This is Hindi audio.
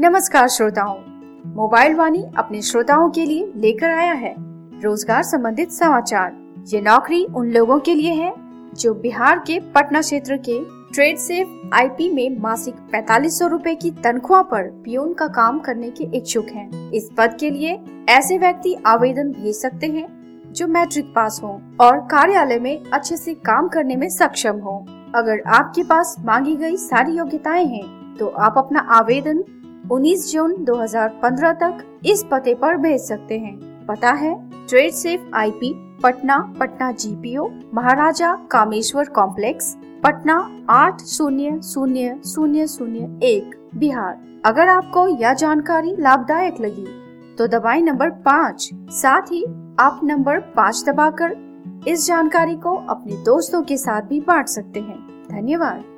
नमस्कार श्रोताओं, मोबाइल वाणी अपने श्रोताओं के लिए लेकर आया है रोजगार संबंधित समाचार। ये नौकरी उन लोगों के लिए है जो बिहार के पटना क्षेत्र के ट्रेड सेफ आईपी में मासिक 4500 रूपए की तनख्वाह पर पियून का काम करने के इच्छुक हैं। इस पद के लिए ऐसे व्यक्ति आवेदन भेज सकते हैं जो मैट्रिक पास हो और कार्यालय में अच्छे से काम करने में सक्षम हो। अगर आपके पास मांगी गई सारी योग्यताएं हैं तो आप अपना आवेदन 19 जून 2015 तक इस पते पर भेज सकते हैं। पता है trade safe IP, Patna GPO, Maharaja Kameshwar complex, Patna 800001, Bihar. अगर आपको यह जानकारी लाभदायक लगी तो दबाएं नंबर 5। साथ ही आप नंबर 5 दबाकर इस जानकारी को अपने दोस्तों के साथ भी बांट सकते हैं। धन्यवाद।